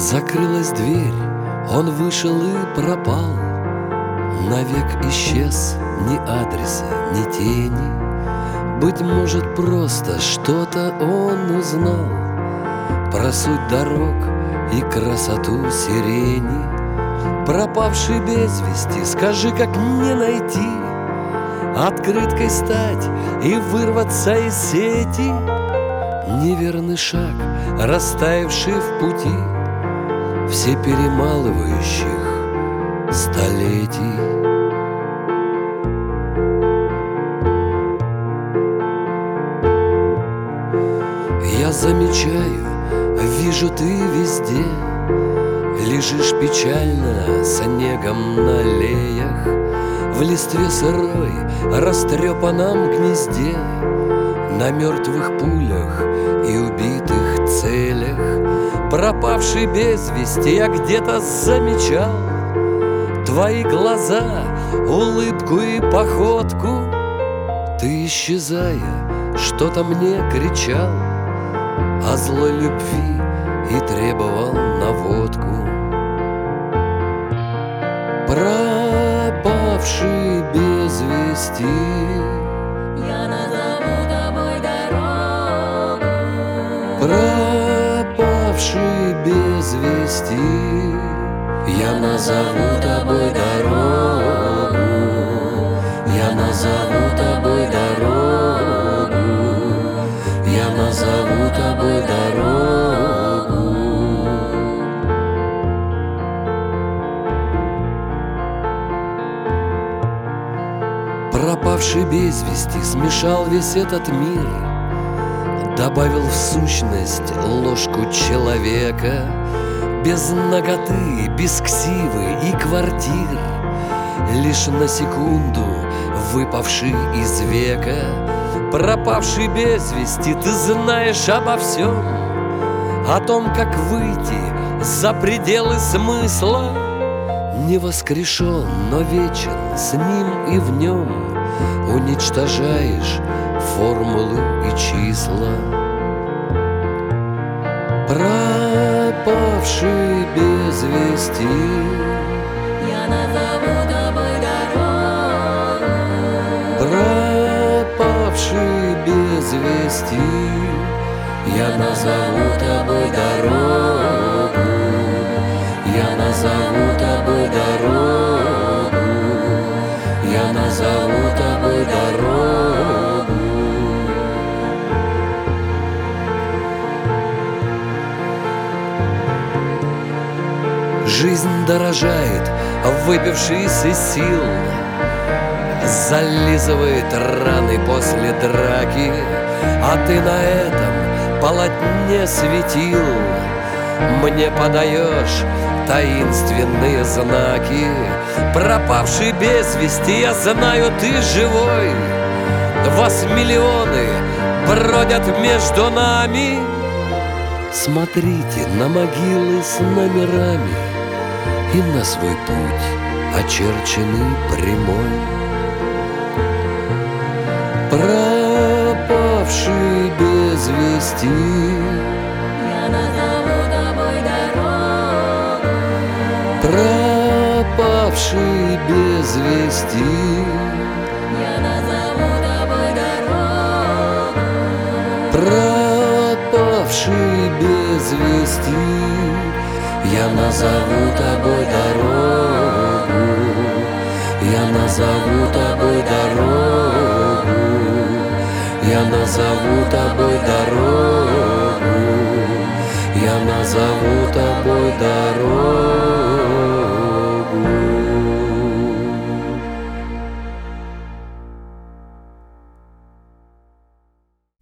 Закрылась дверь, он вышел и пропал. Навек исчез, ни адреса, ни тени. Быть может, просто что-то он узнал про суть дорог и красоту сирени. Пропавший без вести, скажи, как не найти, открыткой стать и вырваться из сети. Неверный шаг, растаявший в пути все перемалывающих столетий. Я замечаю, вижу, ты везде лежишь печально снегом на аллеях, в листве сырой, растрепанном гнезде, на мертвых пулях и убитых целях. Пропавший без вести, я где-то замечал твои глаза, улыбку и походку. Ты, исчезая, что-то мне кричал о злой любви и требовал наводку. Пропавший без вести, я назову тобой дорогу. Пропавший без вести, я назову тобой дорогу. Я назову тобой дорогу. Я назову тобой дорогу. Пропавший без вести смешал весь этот мир, добавил в сущность ложку человека, без наготы, без ксивы и квартир, лишь на секунду выпавший из века. Пропавший без вести, ты знаешь обо всем, о том, как выйти за пределы смысла. Не воскрешен, но вечен, с ним и в нем уничтожаешь формулы и числа. Пропавший без вести, Я назову тобой дорогу. пропавший без вести, я назову тобой дорогу. Я назову тобой дорогу. Я назову тобой дорогу. Жизнь дорожает, выпившись из сил, зализывает раны после драки, а ты на этом полотне светил мне подаешь таинственные знаки. Пропавший без вести, я знаю, ты живой. Вас миллионы бродят между нами. Смотрите на могилы с номерами и на свой путь, очерченный прямой. Пропавший без вести, Я назову тобой дорогу. пропавший без вести, Я назову тобой дорогу. пропавший без вести, я назову тобой дорогу. Я назову тобой дорогу. Я назову тобой дорогу. Я назову тобой дорогу.